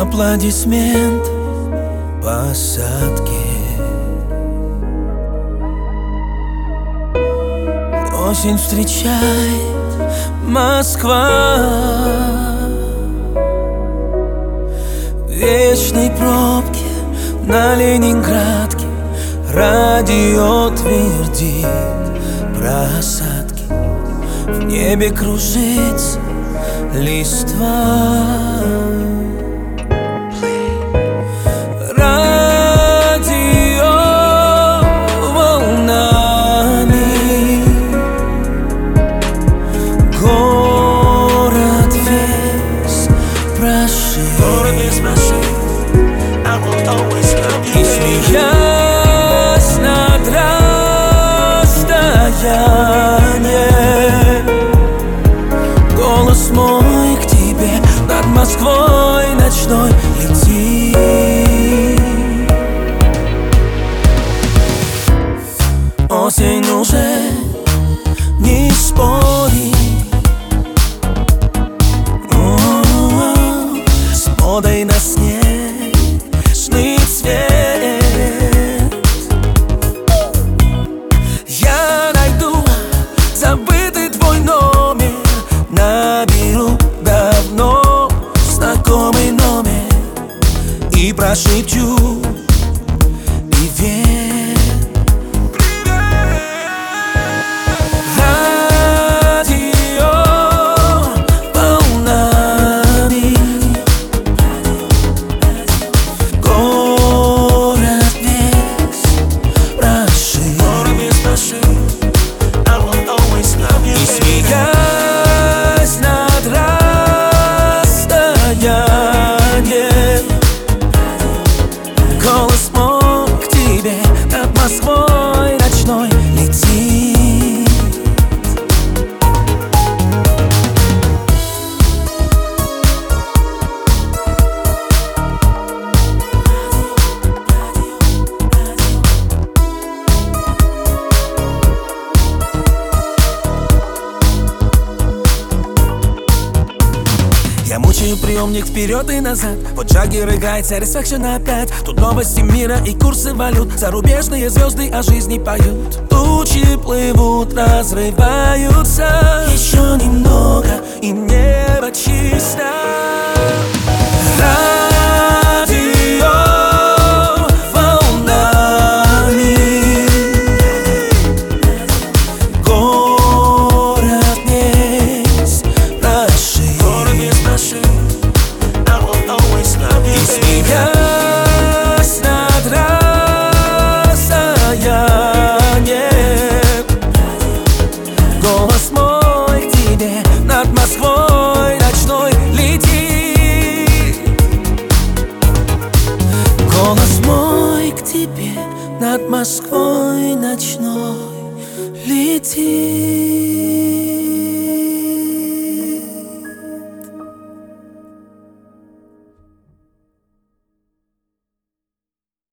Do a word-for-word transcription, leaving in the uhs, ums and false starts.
аплодисмент посадки. Осень встречает Москва, в вечной пробке на Ленинградке радио твердит про осадки. В небе кружится листва. Радио волнами город весь прошит. И смеясь над расстоянием, голос мой к тебе над Москвой ночной летит. Осень уже не спорит с модой на снежный цвет. Я найду забытый твой номер, наберу давно знакомый номер и прошепчу привет. Радио волнами город весь прошит. И смеясь над расстоянием, голос мой к тебе над Москвой ночной летит. Я мучаю приемник вперед и назад. Вот Джаггер играет Satisfaction опять. Тут новости мира и курсы валют. Зарубежные звезды о жизни поют. Тучи плывут, разрываются. Еще немного и небо чисто. Радио волнами город весь прошит. И смеясь над расстоянием, голос мой к тебе над Москвой ночной летит. Голос мой к тебе над Москвой ночной летит.